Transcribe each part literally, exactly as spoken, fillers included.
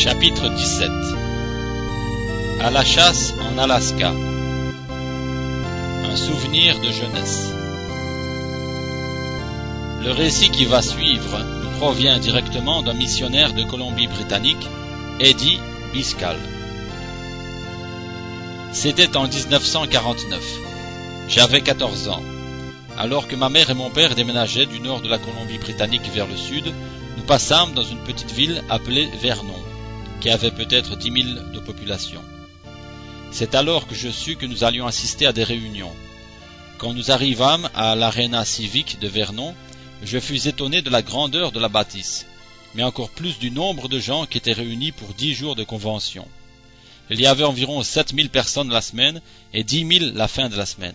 Chapitre dix-sept. À la chasse en Alaska. Un souvenir de jeunesse. Le récit qui va suivre nous provient directement d'un missionnaire de Colombie-Britannique, Eddie Biscal. C'était en dix-neuf cent quarante-neuf. J'avais quatorze ans. Alors que ma mère et mon père déménageaient du nord de la Colombie-Britannique vers le sud, nous passâmes dans une petite ville appelée Vernon, qui avait peut-être dix mille de population. C'est alors que je sus que nous allions assister à des réunions. Quand nous arrivâmes à l'aréna civique de Vernon, je fus étonné de la grandeur de la bâtisse, mais encore plus du nombre de gens qui étaient réunis pour dix jours de convention. Il y avait environ sept mille personnes la semaine et dix mille la fin de la semaine.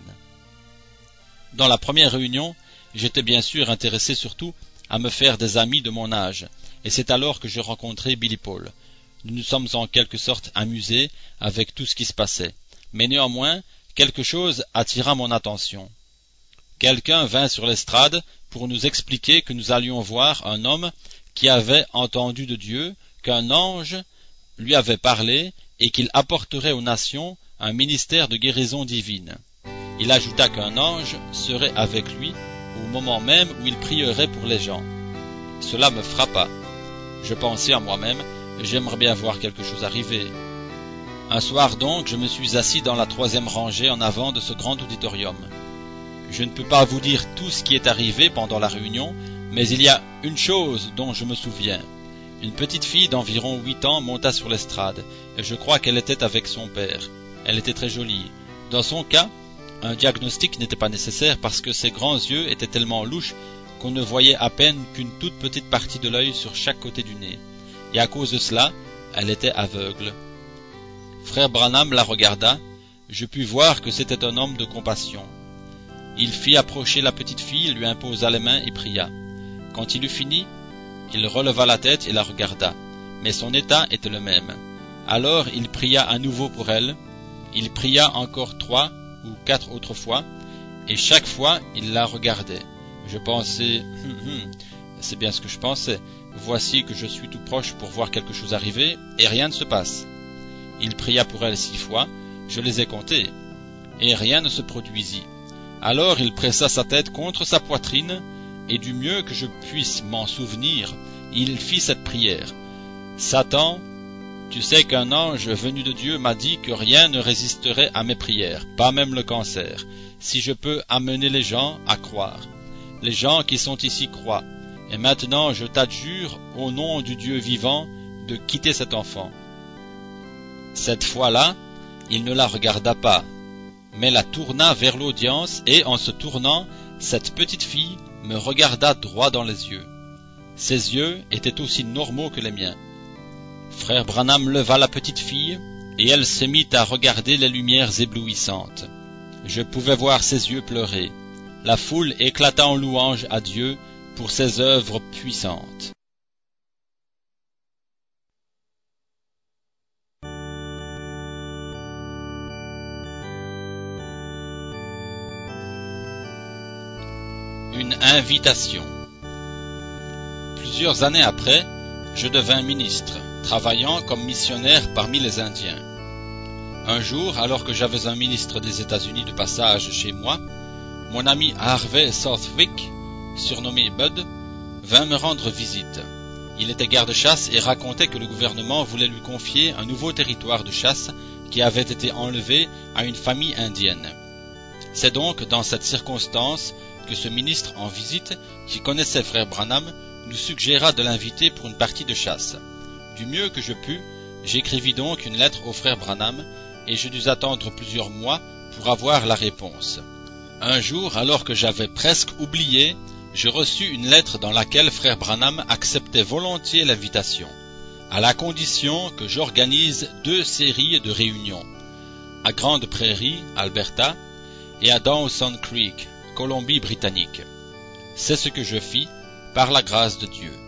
Dans la première réunion, j'étais bien sûr intéressé surtout à me faire des amis de mon âge, et c'est alors que je rencontrai Billy Paul. Nous nous sommes en quelque sorte amusés avec tout ce qui se passait, mais néanmoins, quelque chose attira mon attention. Quelqu'un vint sur l'estrade pour nous expliquer que nous allions voir un homme qui avait entendu de Dieu qu'un ange lui avait parlé et qu'il apporterait aux nations un ministère de guérison divine. Il ajouta qu'un ange serait avec lui au moment même où il prierait pour les gens. Cela me frappa. Je pensai à moi-même, j'aimerais bien voir quelque chose arriver. Un soir donc, je me suis assis dans la troisième rangée en avant de ce grand auditorium. Je ne peux pas vous dire tout ce qui est arrivé pendant la réunion, mais il y a une chose dont je me souviens. Une petite fille d'environ huit ans monta sur l'estrade, et je crois qu'elle était avec son père. Elle était très jolie. Dans son cas, un diagnostic n'était pas nécessaire parce que ses grands yeux étaient tellement louches qu'on ne voyait à peine qu'une toute petite partie de l'œil sur chaque côté du nez. Et à cause de cela, elle était aveugle. Frère Branham la regarda. Je pus voir que c'était un homme de compassion. Il fit approcher la petite fille, lui imposa les mains et pria. Quand il eut fini, il releva la tête et la regarda, mais son état était le même. Alors il pria à nouveau pour elle. Il pria encore trois ou quatre autres fois, et chaque fois il la regardait. Je pensais, hum, hum, c'est bien ce que je pensais, voici que je suis tout proche pour voir quelque chose arriver, et rien ne se passe. Il pria pour elle six fois, je les ai comptées, et rien ne se produisit. Alors il pressa sa tête contre sa poitrine, et du mieux que je puisse m'en souvenir, il fit cette prière. Satan, tu sais qu'un ange venu de Dieu m'a dit que rien ne résisterait à mes prières, pas même le cancer, si je peux amener les gens à croire. Les gens qui sont ici croient, et maintenant je t'adjure, au nom du Dieu vivant, de quitter cet enfant. Cette fois-là, il ne la regarda pas, mais la tourna vers l'audience, et en se tournant, cette petite fille me regarda droit dans les yeux. Ses yeux étaient aussi normaux que les miens. Frère Branham leva la petite fille, et elle se mit à regarder les lumières éblouissantes. Je pouvais voir ses yeux pleurer. La foule éclata en louange à Dieu pour ses œuvres puissantes. Une invitation. Plusieurs années après, je devins ministre, travaillant comme missionnaire parmi les Indiens. Un jour, alors que j'avais un ministre des États-Unis de passage chez moi, mon ami Harvey Southwick, surnommé Bud, vint me rendre visite. Il était garde-chasse et racontait que le gouvernement voulait lui confier un nouveau territoire de chasse qui avait été enlevé à une famille indienne. C'est donc dans cette circonstance que ce ministre en visite, qui connaissait frère Branham, nous suggéra de l'inviter pour une partie de chasse. Du mieux que je pus, j'écrivis donc une lettre au frère Branham, et je dus attendre plusieurs mois pour avoir la réponse. Un jour, alors que j'avais presque oublié, je reçus une lettre dans laquelle frère Branham acceptait volontiers l'invitation, à la condition que j'organise deux séries de réunions, à Grande Prairie, Alberta, et à Dawson Creek, Colombie-Britannique. C'est ce que je fis, par la grâce de Dieu.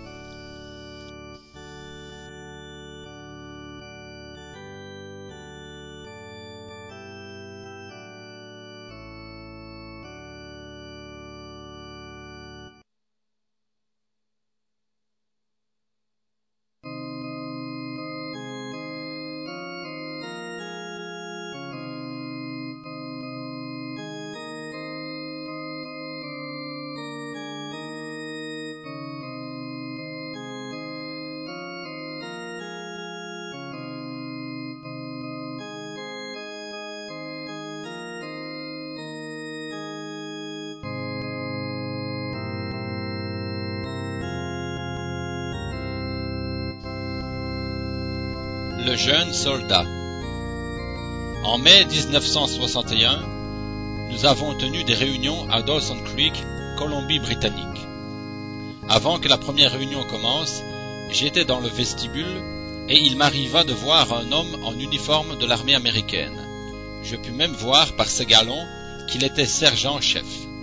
Le jeune soldat. En mai dix-neuf cent soixante et un, nous avons tenu des réunions à Dawson Creek, Colombie-Britannique. Avant que la première réunion commence, j'étais dans le vestibule et il m'arriva de voir un homme en uniforme de l'armée américaine. Je pus même voir par ses galons qu'il était sergent-chef.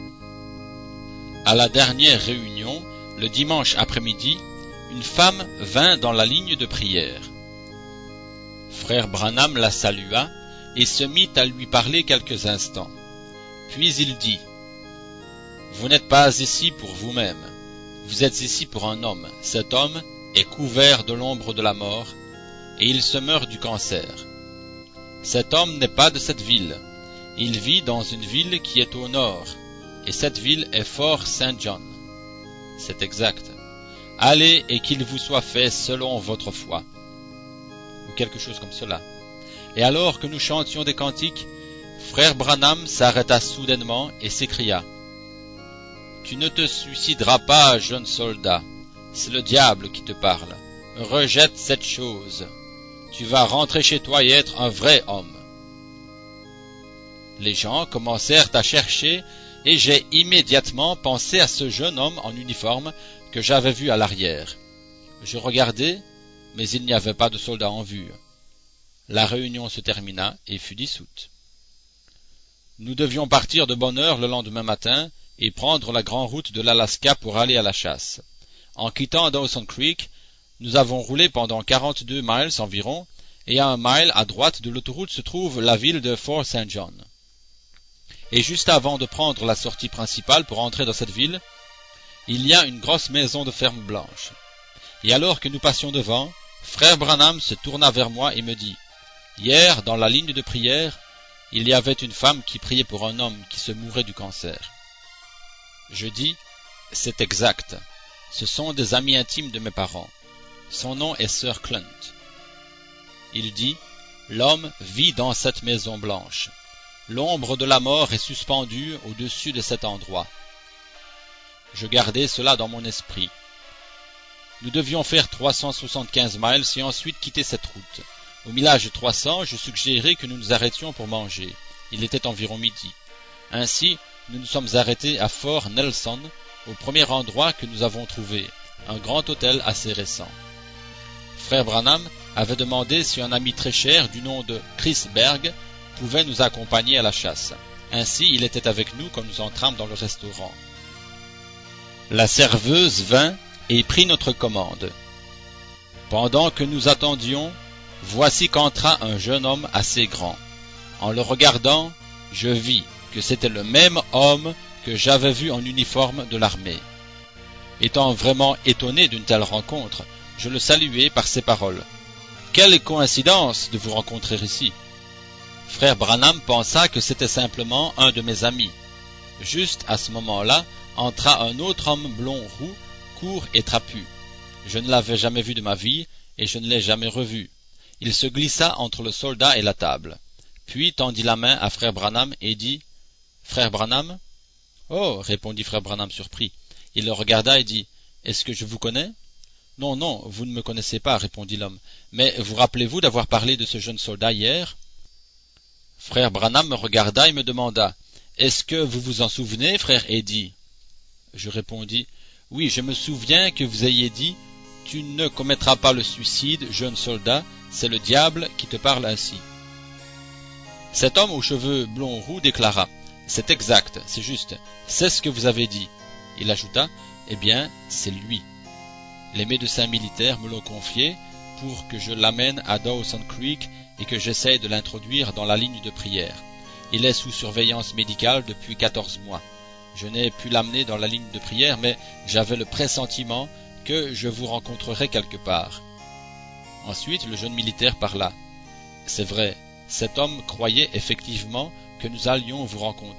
À la dernière réunion, le dimanche après-midi, une femme vint dans la ligne de prière. Frère Branham la salua et se mit à lui parler quelques instants. Puis il dit, « Vous n'êtes pas ici pour vous-même, vous êtes ici pour un homme. Cet homme est couvert de l'ombre de la mort, et il se meurt du cancer. Cet homme n'est pas de cette ville, il vit dans une ville qui est au nord, et cette ville est Fort Saint John. C'est exact. Allez et qu'il vous soit fait selon votre foi. » Ou quelque chose comme cela. Et alors que nous chantions des cantiques, frère Branham s'arrêta soudainement et s'écria, « Tu ne te suicideras pas, jeune soldat, c'est le diable qui te parle. Rejette cette chose. Tu vas rentrer chez toi et être un vrai homme. » Les gens commencèrent à chercher et j'ai immédiatement pensé à ce jeune homme en uniforme que j'avais vu à l'arrière. Je regardai, mais il n'y avait pas de soldat en vue. La réunion se termina et fut dissoute. Nous devions partir de bonne heure le lendemain matin et prendre la grande route de l'Alaska pour aller à la chasse. En quittant Dawson Creek, nous avons roulé pendant quarante-deux miles environ, et à un mile à droite de l'autoroute se trouve la ville de Fort Saint John. Et juste avant de prendre la sortie principale pour entrer dans cette ville, il y a une grosse maison de ferme blanche. Et alors que nous passions devant, frère Branham se tourna vers moi et me dit, « Hier, dans la ligne de prière, il y avait une femme qui priait pour un homme qui se mourait du cancer. » Je dis, « C'est exact. Ce sont des amis intimes de mes parents. Son nom est Sir Clunt. » Il dit, « L'homme vit dans cette maison blanche. L'ombre de la mort est suspendue au-dessus de cet endroit. » Je gardai cela dans mon esprit. Nous devions faire trois cent soixante-quinze miles et ensuite quitter cette route. Au millage trois cents, je suggérai que nous nous arrêtions pour manger. Il était environ midi. Ainsi, nous nous sommes arrêtés à Fort Nelson, au premier endroit que nous avons trouvé, un grand hôtel assez récent. Frère Branham avait demandé si un ami très cher du nom de Chris Berg pouvait nous accompagner à la chasse. Ainsi, il était avec nous quand nous entrâmes dans le restaurant. La serveuse vint et prit notre commande. Pendant que nous attendions, voici qu'entra un jeune homme assez grand. En le regardant, je vis que c'était le même homme que j'avais vu en uniforme de l'armée. Étant vraiment étonné d'une telle rencontre, je le saluai par ces paroles. « Quelle coïncidence de vous rencontrer ici !» Frère Branham pensa que c'était simplement un de mes amis. Juste à ce moment-là, entra un autre homme blond roux, court et trapu. Je ne l'avais jamais vu de ma vie, et je ne l'ai jamais revu. Il se glissa entre le soldat et la table, puis tendit la main à frère Branham et dit, « Frère Branham ?»« Oh » répondit frère Branham surpris. Il le regarda et dit, « Est-ce que je vous connais ?»« Non, non, vous ne me connaissez pas, » répondit l'homme. « Mais vous rappelez-vous d'avoir parlé de ce jeune soldat hier ?» Frère Branham me regarda et me demanda, « Est-ce que vous vous en souvenez, frère Eddy ?» Je répondis, « Oui, je me souviens que vous ayez dit, « Tu ne commettras pas le suicide, jeune soldat, c'est le diable qui te parle ainsi. » Cet homme aux cheveux blonds roux déclara, « C'est exact, c'est juste, c'est ce que vous avez dit. » Il ajouta, « Eh bien, c'est lui. » Les médecins militaires me l'ont confié pour que je l'amène à Dawson Creek et que j'essaye de l'introduire dans la ligne de prière. Il est sous surveillance médicale depuis quatorze mois. Je n'ai pu l'amener dans la ligne de prière, mais j'avais le pressentiment que je vous rencontrerai quelque part. Ensuite, le jeune militaire parla. « C'est vrai, cet homme croyait effectivement que nous allions vous rencontrer. »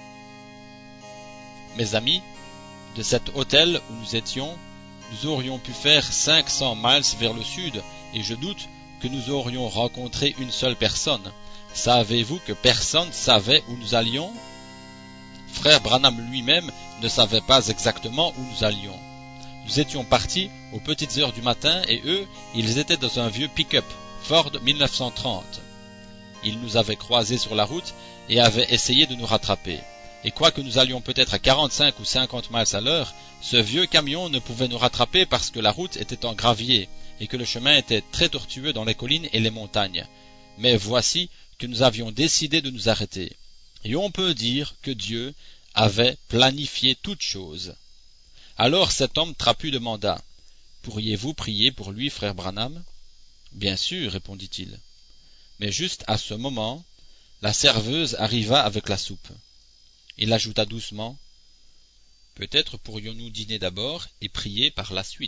Mes amis, de cet hôtel où nous étions, nous aurions pu faire cinq cents miles vers le sud, et je doute que nous aurions rencontré une seule personne. Savez-vous que personne savait où nous allions? Frère Branham lui-même ne savait pas exactement où nous allions. Nous étions partis aux petites heures du matin et eux, ils étaient dans un vieux pick-up Ford mille neuf cent trente. Il nous avait croisés sur la route et avait essayé de nous rattraper. Et quoique nous allions peut-être à quarante-cinq ou cinquante miles à l'heure, ce vieux camion ne pouvait nous rattraper parce que la route était en gravier et que le chemin était très tortueux dans les collines et les montagnes. Mais voici que nous avions décidé de nous arrêter. Et on peut dire que Dieu avait planifié toutes choses. Alors cet homme trapu demanda, « Pourriez-vous prier pour lui, frère Branham ?» « Bien sûr, répondit-il. Mais juste à ce moment, la serveuse arriva avec la soupe. Il ajouta doucement, « Peut-être pourrions-nous dîner d'abord et prier par la suite. »«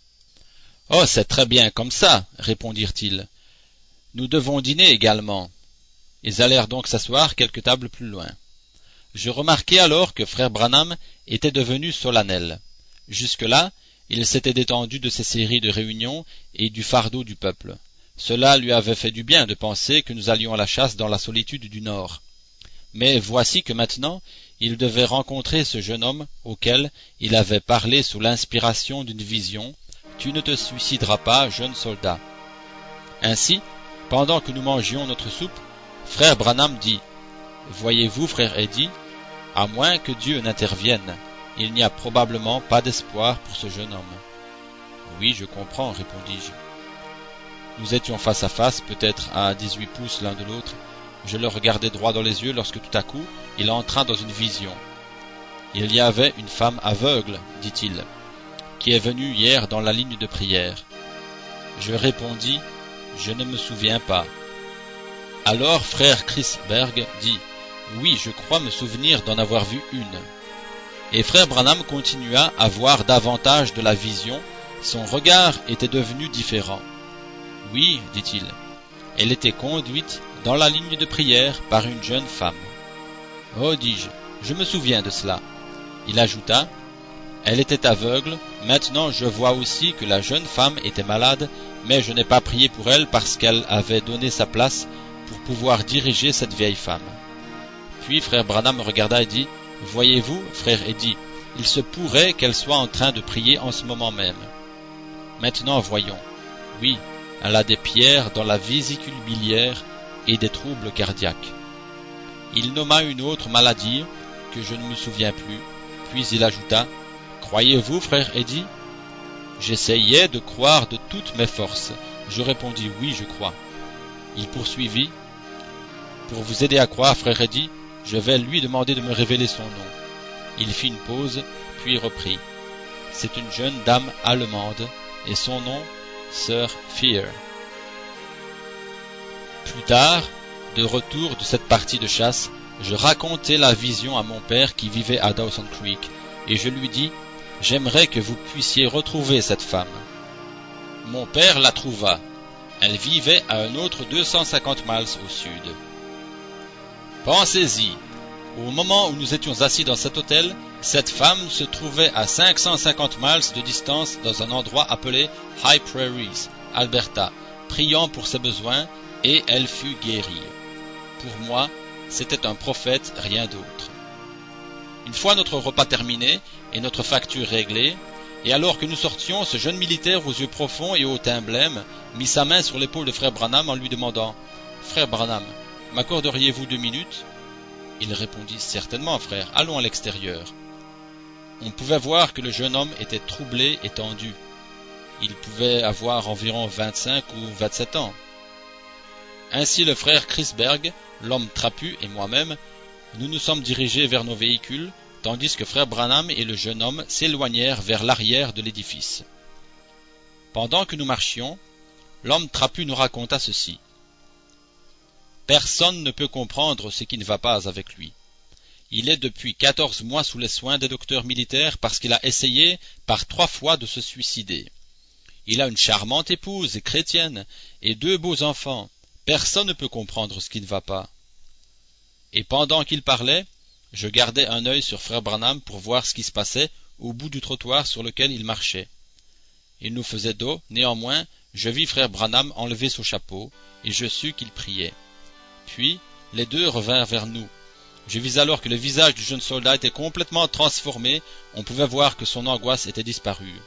Oh, c'est très bien comme ça, répondirent-ils. Nous devons dîner également. » Ils allèrent donc s'asseoir quelques tables plus loin. Je remarquai alors que frère Branham était devenu solennel. Jusque-là, il s'était détendu de ses séries de réunions et du fardeau du peuple. Cela lui avait fait du bien de penser que nous allions à la chasse dans la solitude du Nord. Mais voici que maintenant, il devait rencontrer ce jeune homme auquel il avait parlé sous l'inspiration d'une vision, « Tu ne te suicideras pas, jeune soldat. » Ainsi, pendant que nous mangions notre soupe, frère Branham dit, « Voyez-vous, frère Eddy, à moins que Dieu n'intervienne, il n'y a probablement pas d'espoir pour ce jeune homme. »« Oui, je comprends, répondis-je. Nous étions face à face, peut-être à dix-huit pouces l'un de l'autre. Je le regardais droit dans les yeux lorsque tout à coup, il entra dans une vision. « Il y avait une femme aveugle, dit-il, qui est venue hier dans la ligne de prière. » Je répondis, « Je ne me souviens pas. » Alors frère Chris Berg dit, « Oui, je crois me souvenir d'en avoir vu une. » Et frère Branham continua à voir davantage de la vision, son regard était devenu différent. « Oui, dit-il, elle était conduite dans la ligne de prière par une jeune femme. »« Oh, dis-je, je me souviens de cela. » Il ajouta, « Elle était aveugle, maintenant je vois aussi que la jeune femme était malade, mais je n'ai pas prié pour elle parce qu'elle avait donné sa place pour pouvoir diriger cette vieille femme. » Puis frère Branham me regarda et dit, « Voyez-vous, frère Eddy, il se pourrait qu'elle soit en train de prier en ce moment même. Maintenant voyons. Oui, elle a des pierres dans la vésicule biliaire et des troubles cardiaques. » Il nomma une autre maladie que je ne me souviens plus, puis il ajouta, « Croyez-vous, frère Eddy ?» J'essayais de croire de toutes mes forces. Je répondis, « Oui, je crois. » Il poursuivit, « Pour vous aider à croire, frère Eddy, je vais lui demander de me révéler son nom. » Il fit une pause, puis reprit. « C'est une jeune dame allemande, et son nom, Sœur Fear. » Plus tard, de retour de cette partie de chasse, je racontai la vision à mon père qui vivait à Dawson Creek, et je lui dis, « J'aimerais que vous puissiez retrouver cette femme. » Mon père la trouva. Elle vivait à un autre deux cent cinquante miles au sud. Pensez-y, au moment où nous étions assis dans cet hôtel, cette femme se trouvait à cinq cent cinquante miles de distance dans un endroit appelé High Prairies, Alberta, priant pour ses besoins, et elle fut guérie. Pour moi, c'était un prophète, rien d'autre. Une fois notre repas terminé et notre facture réglée, et alors que nous sortions, ce jeune militaire aux yeux profonds et au teint blême mit sa main sur l'épaule de frère Branham en lui demandant « Frère Branham, m'accorderiez-vous deux minutes ?» Il répondit « Certainement, frère, allons à l'extérieur. » On pouvait voir que le jeune homme était troublé et tendu. Il pouvait avoir environ vingt-cinq ou vingt-sept ans. Ainsi le frère Chris Berg, l'homme trapu et moi-même, nous nous sommes dirigés vers nos véhicules, tandis que frère Branham et le jeune homme s'éloignèrent vers l'arrière de l'édifice. Pendant que nous marchions, l'homme trapu nous raconta ceci. Personne ne peut comprendre ce qui ne va pas avec lui. Il est depuis quatorze mois sous les soins des docteurs militaires parce qu'il a essayé par trois fois de se suicider. Il a une charmante épouse et chrétienne et deux beaux enfants. Personne ne peut comprendre ce qui ne va pas. Et pendant qu'il parlait, je gardais un œil sur frère Branham pour voir ce qui se passait au bout du trottoir sur lequel il marchait. Il nous faisait dos, néanmoins, je vis frère Branham enlever son chapeau, et je sus qu'il priait. Puis, les deux revinrent vers nous. Je vis alors que le visage du jeune soldat était complètement transformé, on pouvait voir que son angoisse était disparue.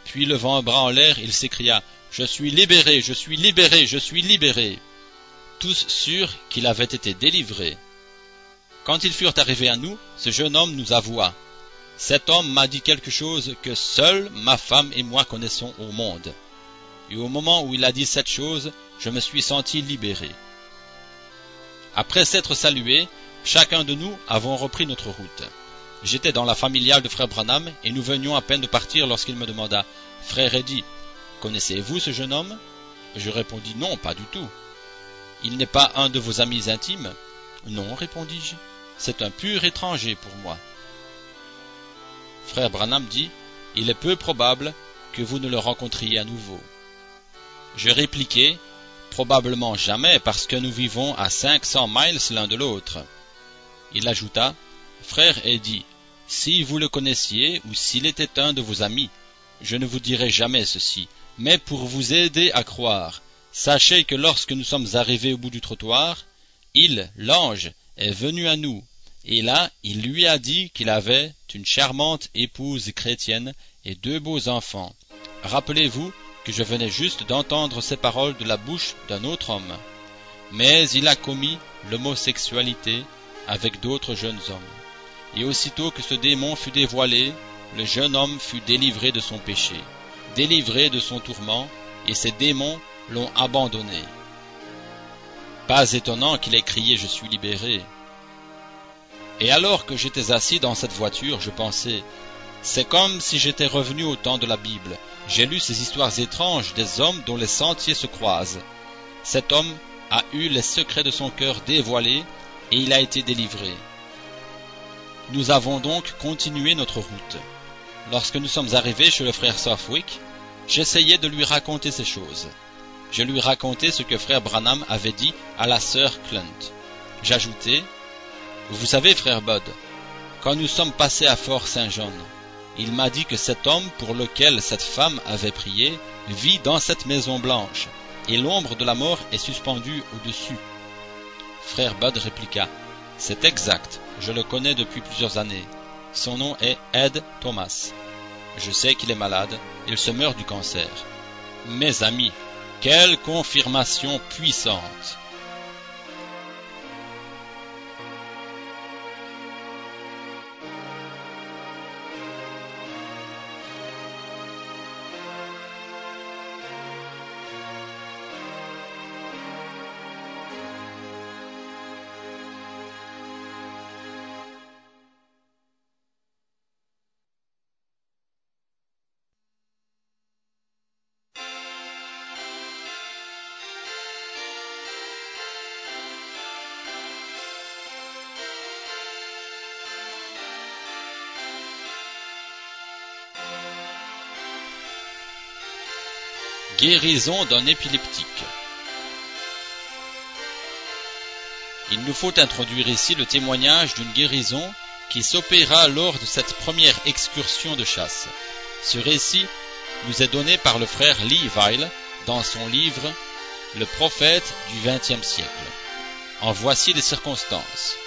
Puis levant un bras en l'air, il s'écria « Je suis libéré, je suis libéré, je suis libéré !» tous sûrs qu'il avait été délivré. Quand ils furent arrivés à nous, ce jeune homme nous avoua « Cet homme m'a dit quelque chose que seule ma femme et moi connaissons au monde. » Et au moment où il a dit cette chose, je me suis senti libéré. Après s'être salués, chacun de nous avons repris notre route. J'étais dans la familiale de frère Branham et nous venions à peine de partir lorsqu'il me demanda « Frère Eddy, connaissez-vous ce jeune homme ?» Je répondis « Non, pas du tout. » « Il n'est pas un de vos amis intimes ?» ?»« Non, répondis-je, c'est un pur étranger pour moi. » Frère Branham dit « Il est peu probable que vous ne le rencontriez à nouveau. » Je répliquai « Probablement jamais, parce que nous vivons à cinq cents miles l'un de l'autre. » Il ajouta « Frère Eddy, si vous le connaissiez ou s'il était un de vos amis, je ne vous dirai jamais ceci, mais pour vous aider à croire, sachez que lorsque nous sommes arrivés au bout du trottoir, il, l'ange, est venu à nous, et là, il lui a dit qu'il avait une charmante épouse chrétienne et deux beaux enfants. Rappelez-vous que je venais juste d'entendre ces paroles de la bouche d'un autre homme. Mais il a commis l'homosexualité avec d'autres jeunes hommes. Et aussitôt que ce démon fut dévoilé, le jeune homme fut délivré de son péché, délivré de son tourment, et ces démons l'ont abandonné. Pas étonnant qu'il ait crié « Je suis libéré !» Et alors que j'étais assis dans cette voiture, je pensais « C'est comme si j'étais revenu au temps de la Bible. J'ai lu ces histoires étranges des hommes dont les sentiers se croisent. Cet homme a eu les secrets de son cœur dévoilés et il a été délivré. » Nous avons donc continué notre route. Lorsque nous sommes arrivés chez le frère Southwick, j'essayai de lui raconter ces choses. Je lui racontai ce que frère Branham avait dit à la sœur Clunt. J'ajoutai, « Vous savez, frère Bud, quand nous sommes passés à Fort Saint John, il m'a dit que cet homme pour lequel cette femme avait prié vit dans cette maison blanche, et l'ombre de la mort est suspendue au-dessus. » Frère Bud répliqua, « C'est exact, je le connais depuis plusieurs années. Son nom est Ed Thomas. Je sais qu'il est malade, il se meurt du cancer. Mes amis, quelle confirmation puissante! Guérison d'un épileptique. Il nous faut introduire ici le témoignage d'une guérison qui s'opéra lors de cette première excursion de chasse. Ce récit nous est donné par le frère Lee Weil dans son livre « Le prophète du vingtième siècle ». En voici les circonstances.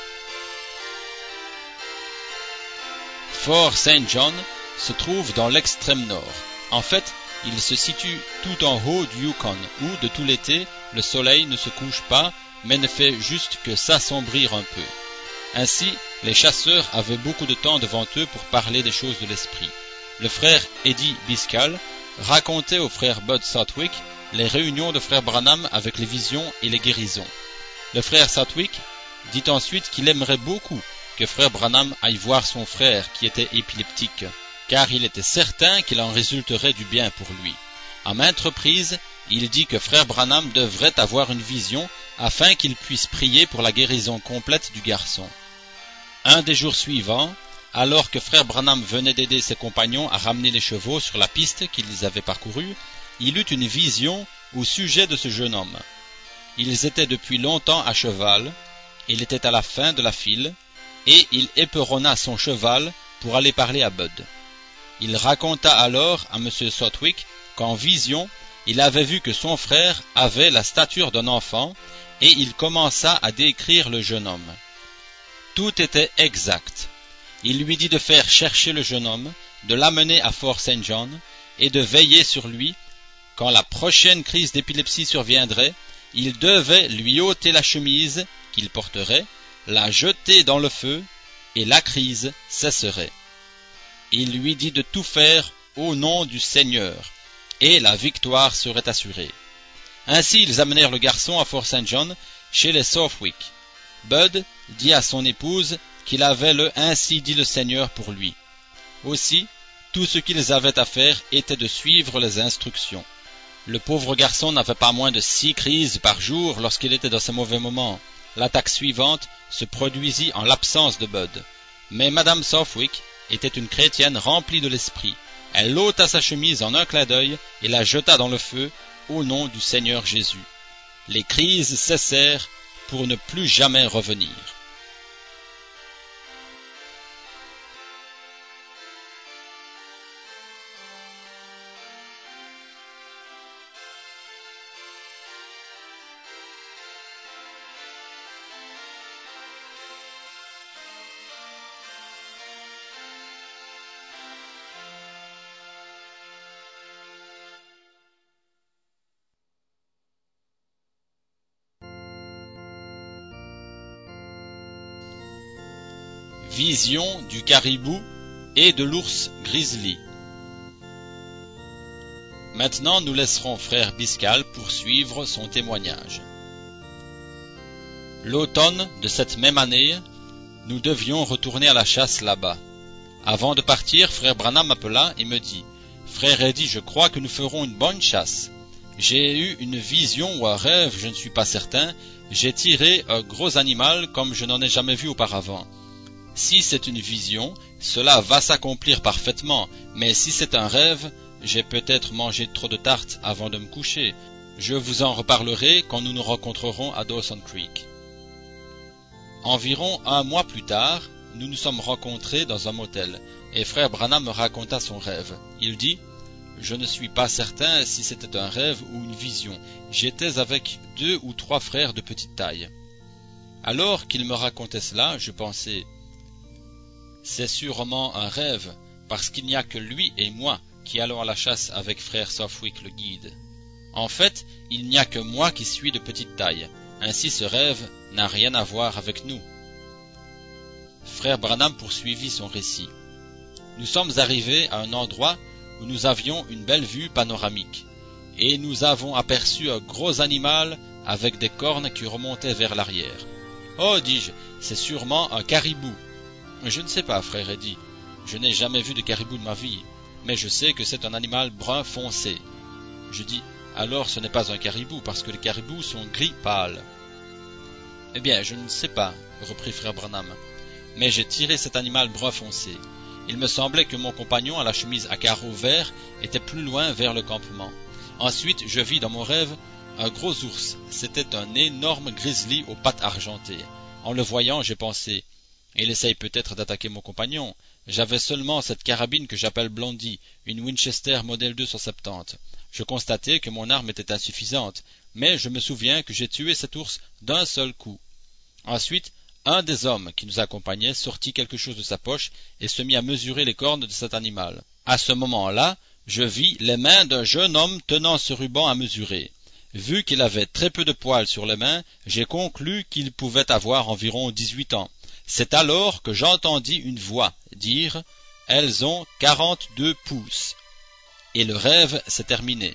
Fort Saint John se trouve dans l'extrême nord. En fait, il se situe tout en haut du Yukon, où, de tout l'été, le soleil ne se couche pas, mais ne fait juste que s'assombrir un peu. Ainsi, les chasseurs avaient beaucoup de temps devant eux pour parler des choses de l'esprit. Le frère Eddy Biscal racontait au frère Bud Southwick les réunions de frère Branham avec les visions et les guérisons. Le frère Southwick dit ensuite qu'il aimerait beaucoup que frère Branham aille voir son frère qui était épileptique, car il était certain qu'il en résulterait du bien pour lui. À maintes reprises, il dit que frère Branham devrait avoir une vision afin qu'il puisse prier pour la guérison complète du garçon. Un des jours suivants, alors que frère Branham venait d'aider ses compagnons à ramener les chevaux sur la piste qu'ils avaient parcourue, il eut une vision au sujet de ce jeune homme. Ils étaient depuis longtemps à cheval, il était à la fin de la file, et il éperonna son cheval pour aller parler à Bud. Il raconta alors à M. Southwick qu'en vision, il avait vu que son frère avait la stature d'un enfant, et il commença à décrire le jeune homme. Tout était exact. Il lui dit de faire chercher le jeune homme, de l'amener à Fort Saint John, et de veiller sur lui. Quand la prochaine crise d'épilepsie surviendrait, il devait lui ôter la chemise qu'il porterait, la jeter dans le feu, et la crise cesserait. Il lui dit de tout faire au nom du Seigneur, et la victoire serait assurée. Ainsi ils amenèrent le garçon à Fort Saint John, chez les Southwick. Bud dit à son épouse qu'il avait le « ainsi dit le Seigneur » pour lui. Aussi, tout ce qu'ils avaient à faire était de suivre les instructions. Le pauvre garçon n'avait pas moins de six crises par jour lorsqu'il était dans ses mauvais moments. L'attaque suivante se produisit en l'absence de Bud. Mais Madame Southwick était une chrétienne remplie de l'esprit. Elle ôta sa chemise en un clin d'œil et la jeta dans le feu au nom du Seigneur Jésus. Les crises cessèrent pour ne plus jamais revenir. Vision du caribou et de l'ours grizzly. Maintenant, nous laisserons frère Biscal poursuivre son témoignage. L'automne de cette même année, nous devions retourner à la chasse là-bas. Avant de partir, frère Branham m'appela et me dit « Frère Eddy, je crois que nous ferons une bonne chasse. J'ai eu une vision ou un rêve, je ne suis pas certain. J'ai tiré un gros animal comme je n'en ai jamais vu auparavant. Si c'est une vision, cela va s'accomplir parfaitement, mais si c'est un rêve, j'ai peut-être mangé trop de tartes avant de me coucher. Je vous en reparlerai quand nous nous rencontrerons à Dawson Creek. » Environ un mois plus tard, nous nous sommes rencontrés dans un motel, et frère Branham me raconta son rêve. Il dit « Je ne suis pas certain si c'était un rêve ou une vision. J'étais avec deux ou trois frères de petite taille. » Alors qu'il me racontait cela, je pensais « C'est sûrement un rêve, parce qu'il n'y a que lui et moi qui allons à la chasse avec frère Southwick le guide. En fait, il n'y a que moi qui suis de petite taille, ainsi ce rêve n'a rien à voir avec nous. » Frère Branham poursuivit son récit. Nous sommes arrivés à un endroit où nous avions une belle vue panoramique, et nous avons aperçu un gros animal avec des cornes qui remontaient vers l'arrière. « Oh, dis-je, c'est sûrement un caribou. » « Je ne sais pas, frère Eddy. Je n'ai jamais vu de caribou de ma vie, mais je sais que c'est un animal brun foncé. » Je dis « Alors ce n'est pas un caribou, parce que les caribous sont gris pâle. »« Eh bien, je ne sais pas, reprit frère Branham, mais j'ai tiré cet animal brun foncé. Il me semblait que mon compagnon à la chemise à carreaux verts était plus loin vers le campement. Ensuite, je vis dans mon rêve un gros ours. C'était un énorme grizzly aux pattes argentées. En le voyant, j'ai pensé « Il essaye peut-être d'attaquer mon compagnon. J'avais seulement cette carabine que j'appelle Blondie, une Winchester modèle deux cent soixante-dix. Je constatai que mon arme était insuffisante, mais je me souviens que j'ai tué cet ours d'un seul coup. Ensuite, un des hommes qui nous accompagnait sortit quelque chose de sa poche et se mit à mesurer les cornes de cet animal. À ce moment-là, je vis les mains d'un jeune homme tenant ce ruban à mesurer. Vu qu'il avait très peu de poils sur les mains, j'ai conclu qu'il pouvait avoir environ dix-huit ans. C'est alors que j'entendis une voix dire « Elles ont quarante-deux pouces » et le rêve s'est terminé.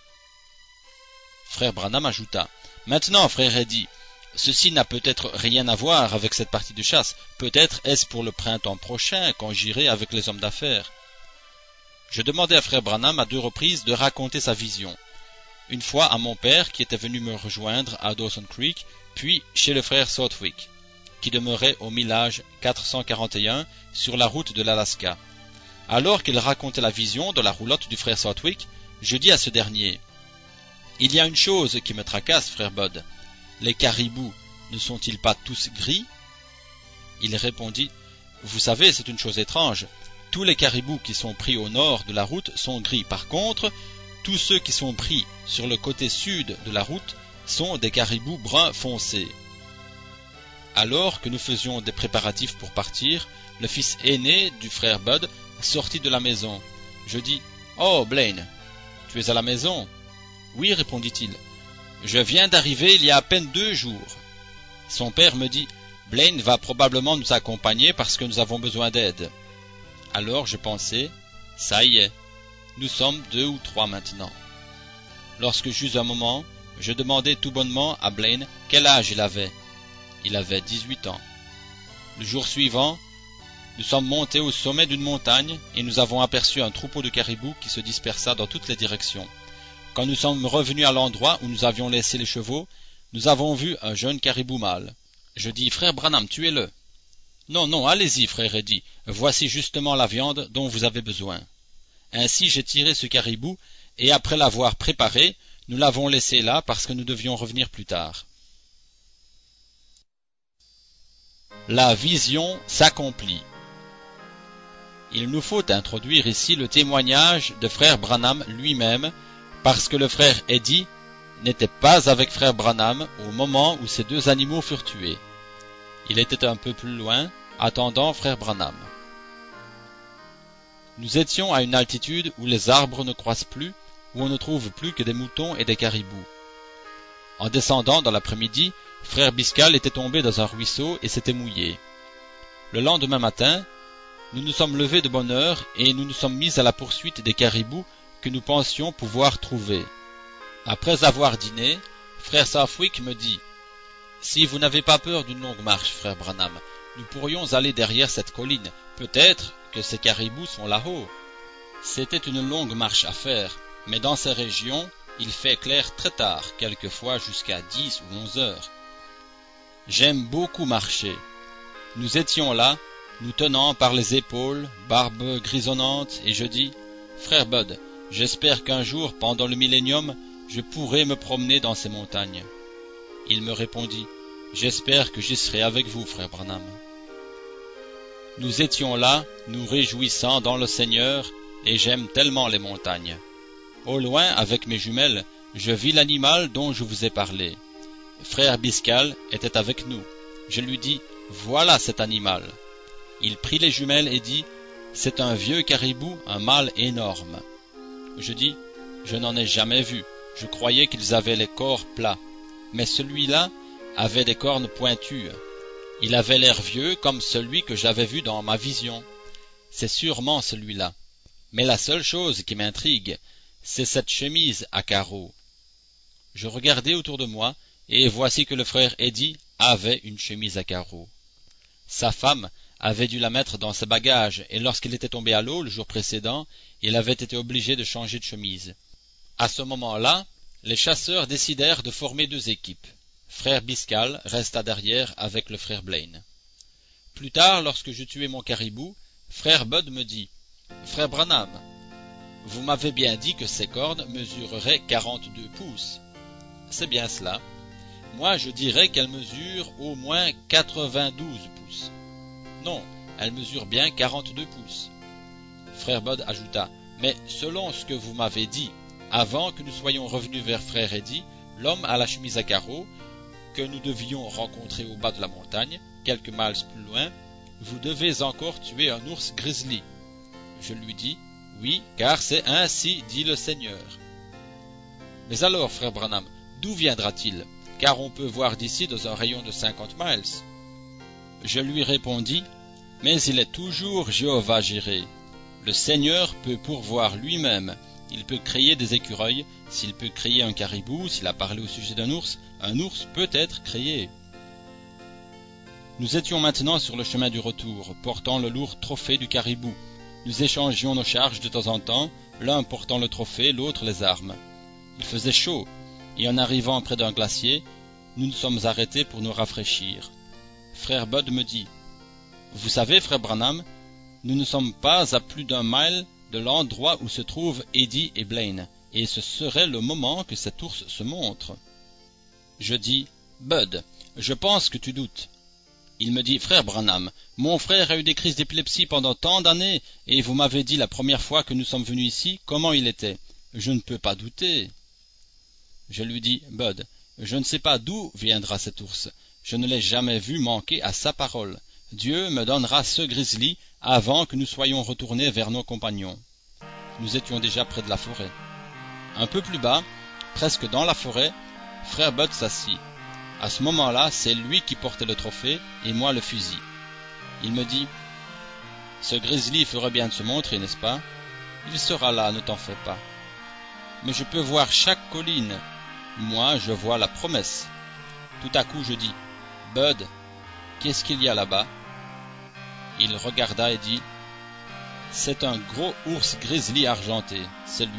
Frère Branham ajouta « Maintenant, frère Eddy, ceci n'a peut-être rien à voir avec cette partie de chasse. Peut-être est-ce pour le printemps prochain quand j'irai avec les hommes d'affaires. » Je demandai à frère Branham à deux reprises de raconter sa vision. Une fois à mon père qui était venu me rejoindre à Dawson Creek, puis chez le frère Southwick, qui demeurait au millage quatre cent quarante et un sur la route de l'Alaska. Alors qu'il racontait la vision dans la roulotte du frère Southwick, je dis à ce dernier « Il y a une chose qui me tracasse, frère Bud. Les caribous ne sont-ils pas tous gris ?» Il répondit « Vous savez, c'est une chose étrange. Tous les caribous qui sont pris au nord de la route sont gris. Par contre, tous ceux qui sont pris sur le côté sud de la route sont des caribous bruns foncés. » Alors que nous faisions des préparatifs pour partir, le fils aîné du frère Bud sortit de la maison. Je dis « Oh, Blaine, tu es à la maison ?»« Oui, répondit-il. Je viens d'arriver il y a à peine deux jours. » Son père me dit « Blaine va probablement nous accompagner parce que nous avons besoin d'aide. » Alors je pensais « Ça y est, nous sommes deux ou trois maintenant. » Lorsque j'eus un moment, je demandai tout bonnement à Blaine quel âge il avait. Il avait dix-huit ans. Le jour suivant, nous sommes montés au sommet d'une montagne et nous avons aperçu un troupeau de caribous qui se dispersa dans toutes les directions. Quand nous sommes revenus à l'endroit où nous avions laissé les chevaux, nous avons vu un jeune caribou mâle. Je dis « Frère Branham, tuez-le. »« Non, non, allez-y, frère Eddy, voici justement la viande dont vous avez besoin. » Ainsi j'ai tiré ce caribou et après l'avoir préparé, nous l'avons laissé là parce que nous devions revenir plus tard. La vision s'accomplit. Il nous faut introduire ici le témoignage de frère Branham lui-même, parce que le frère Eddy n'était pas avec frère Branham au moment où ces deux animaux furent tués. Il était un peu plus loin, attendant frère Branham. Nous étions à une altitude où les arbres ne croissent plus, où on ne trouve plus que des moutons et des caribous. En descendant dans l'après-midi, frère Biscal était tombé dans un ruisseau et s'était mouillé. Le lendemain matin, nous nous sommes levés de bonne heure et nous nous sommes mis à la poursuite des caribous que nous pensions pouvoir trouver. Après avoir dîné, frère Southwick me dit « Si vous n'avez pas peur d'une longue marche, frère Branham, nous pourrions aller derrière cette colline. Peut-être que ces caribous sont là-haut. » C'était une longue marche à faire, mais dans ces régions, il fait clair très tard, quelquefois jusqu'à dix ou onze heures. J'aime beaucoup marcher. Nous étions là, nous tenant par les épaules, barbe grisonnante, et je dis « Frère Bud, j'espère qu'un jour, pendant le millénium, je pourrai me promener dans ces montagnes. » Il me répondit « J'espère que j'y serai avec vous, frère Branham. » Nous étions là, nous réjouissant dans le Seigneur, et j'aime tellement les montagnes. Au loin, avec mes jumelles, je vis l'animal dont je vous ai parlé. Frère Biscal était avec nous. Je lui dis « Voilà cet animal. » Il prit les jumelles et dit « C'est un vieux caribou, un mâle énorme. » Je dis « Je n'en ai jamais vu. Je croyais qu'ils avaient les corps plats. Mais celui-là avait des cornes pointues. Il avait l'air vieux comme celui que j'avais vu dans ma vision. C'est sûrement celui-là. Mais la seule chose qui m'intrigue, c'est cette chemise à carreaux. » Je regardai autour de moi, et voici que le frère Eddy avait une chemise à carreaux. Sa femme avait dû la mettre dans ses bagages, et lorsqu'il était tombé à l'eau le jour précédent, il avait été obligé de changer de chemise. À ce moment-là, les chasseurs décidèrent de former deux équipes. Frère Biscal resta derrière avec le frère Blaine. Plus tard, lorsque je tuai mon caribou, frère Bud me dit « Frère Branham, vous m'avez bien dit que ces cornes mesureraient quarante-deux pouces. » C'est bien cela. Moi, je dirais qu'elles mesurent au moins quatre-vingt-douze pouces. Non, elles mesurent bien quarante-deux pouces. Frère Bud ajouta « Mais selon ce que vous m'avez dit, avant que nous soyons revenus vers frère Eddy, l'homme à la chemise à carreaux, que nous devions rencontrer au bas de la montagne, quelques miles plus loin, vous devez encore tuer un ours grizzly. » Je lui dis « Oui, car c'est ainsi dit le Seigneur. » « Mais alors, frère Branham, d'où viendra-t-il? Car on peut voir d'ici dans un rayon de cinquante miles. » Je lui répondis « Mais il est toujours Jéhovah Jireh. Le Seigneur peut pourvoir lui-même. Il peut créer des écureuils. S'il peut créer un caribou, s'il a parlé au sujet d'un ours, un ours peut être créé. » Nous étions maintenant sur le chemin du retour, portant le lourd trophée du caribou. Nous échangions nos charges de temps en temps, l'un portant le trophée, l'autre les armes. Il faisait chaud, et en arrivant près d'un glacier, nous nous sommes arrêtés pour nous rafraîchir. Frère Bud me dit « Vous savez, frère Branham, nous ne sommes pas à plus d'un mile de l'endroit où se trouvent Eddy et Blaine, et ce serait le moment que cet ours se montre. » Je dis « Bud, je pense que tu doutes. » Il me dit « Frère Branham, mon frère a eu des crises d'épilepsie pendant tant d'années, et vous m'avez dit la première fois que nous sommes venus ici comment il était. Je ne peux pas douter. » Je lui dis « Bud, je ne sais pas d'où viendra cet ours. Je ne l'ai jamais vu manquer à sa parole. Dieu me donnera ce grizzly avant que nous soyons retournés vers nos compagnons. » nous étions déjà près de la forêt. Un peu plus bas, presque dans la forêt, frère Bud s'assit. À ce moment-là, c'est lui qui portait le trophée et moi le fusil. Il me dit « Ce grizzly ferait bien de se montrer, n'est-ce pas? Il sera là, ne t'en fais pas. Mais je peux voir chaque colline. Moi, je vois la promesse. » Tout à coup, je dis « Bud, qu'est-ce qu'il y a là-bas ?» Il regarda et dit « C'est un gros ours grizzly argenté, c'est lui. »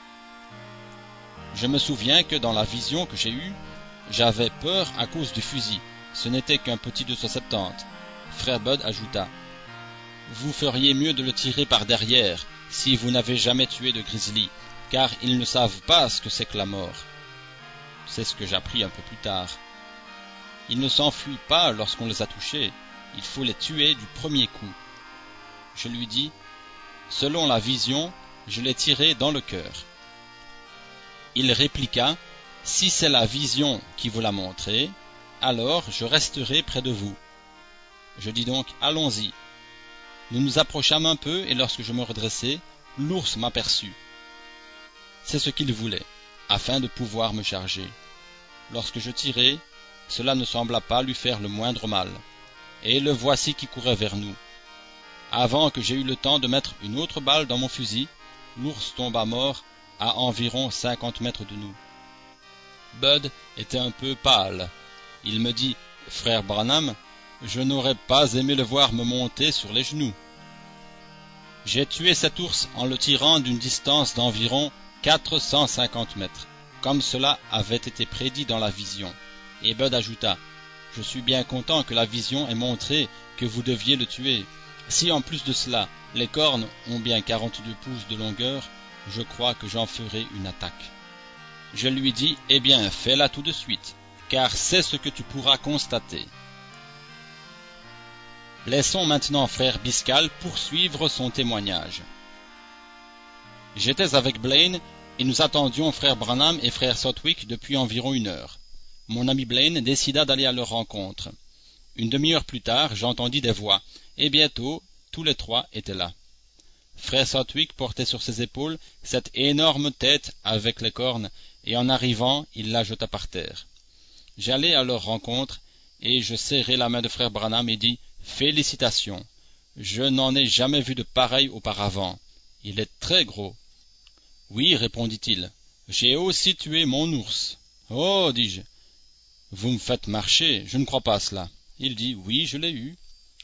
Je me souviens que dans la vision que j'ai eue, j'avais peur à cause du fusil. Ce n'était qu'un petit deux cent soixante-dix. Frère Bud ajouta « Vous feriez mieux de le tirer par derrière si vous n'avez jamais tué de grizzly, car ils ne savent pas ce que c'est que la mort. » C'est ce que j'appris un peu plus tard. Ils ne s'enfuient pas lorsqu'on les a touchés. Il faut les tuer du premier coup. Je lui dis « Selon la vision, je l'ai tiré dans le cœur. » Il répliqua « Si c'est la vision qui vous l'a montré, alors je resterai près de vous. » Je dis donc « Allons-y. » Nous nous approchâmes un peu et lorsque je me redressai, l'ours m'aperçut. C'est ce qu'il voulait, afin de pouvoir me charger. Lorsque je tirai, cela ne sembla pas lui faire le moindre mal, et le voici qui courait vers nous. Avant que j'aie eu le temps de mettre une autre balle dans mon fusil, l'ours tomba mort à environ cinquante mètres de nous. Bud était un peu pâle. Il me dit « Frère Branham, je n'aurais pas aimé le voir me monter sur les genoux. » J'ai tué cet ours en le tirant d'une distance d'environ quatre cent cinquante mètres, comme cela avait été prédit dans la vision. Et Bud ajouta « Je suis bien content que la vision ait montré que vous deviez le tuer. Si en plus de cela, les cornes ont bien quarante-deux pouces de longueur, je crois que j'en ferai une attaque. » Je lui dis « Eh bien, fais-la tout de suite, car c'est ce que tu pourras constater. » Laissons maintenant frère Biscal poursuivre son témoignage. J'étais avec Blaine et nous attendions frère Branham et frère Southwick depuis environ une heure. Mon ami Blaine décida d'aller à leur rencontre. Une demi-heure plus tard, j'entendis des voix, et bientôt, tous les trois étaient là. Frère Southwick portait sur ses épaules cette énorme tête avec les cornes, et en arrivant, il la jeta par terre. J'allai à leur rencontre, et je serrai la main de frère Branham et dis « Félicitations, je n'en ai jamais vu de pareil auparavant. Il est très gros. » « Oui, répondit-il, j'ai aussi tué mon ours. »« Oh, dis-je, vous me faites marcher, je ne crois pas à cela. » Il dit « Oui, je l'ai eu. »« Non. »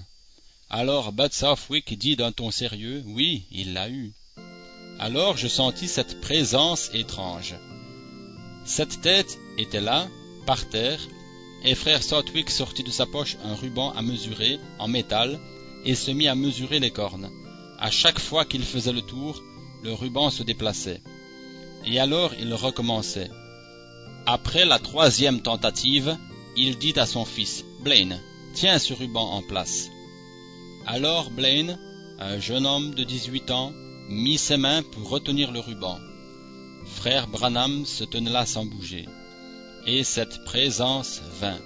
Alors Bud Southwick dit d'un ton sérieux « Oui, il l'a eu. » Alors je sentis cette présence étrange. Cette tête était là, par terre, et frère Southwick sortit de sa poche un ruban à mesurer, en métal, et se mit à mesurer les cornes. À chaque fois qu'il faisait le tour, le ruban se déplaçait. Et alors il recommençait. Après la troisième tentative, il dit à son fils, « Blaine, tiens ce ruban en place. » Alors Blaine, un jeune homme de dix-huit ans, mit ses mains pour retenir le ruban. Frère Branham se tenait là sans bouger. Et cette présence vint.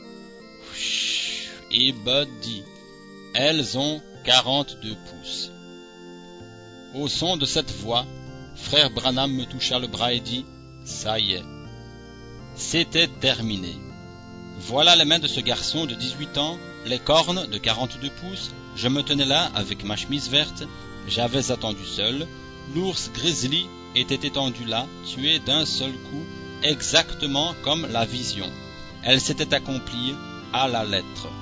Et Bud dit, « Elles ont quarante-deux pouces. » Au son de cette voix, frère Branham me toucha le bras et dit, « Ça y est. » C'était terminé. Voilà les mains de ce garçon de dix-huit ans, les cornes de quarante-deux pouces. Je me tenais là avec ma chemise verte, j'avais attendu seul. L'ours grizzly était étendu là, tué d'un seul coup, exactement comme la vision. Elle s'était accomplie à la lettre.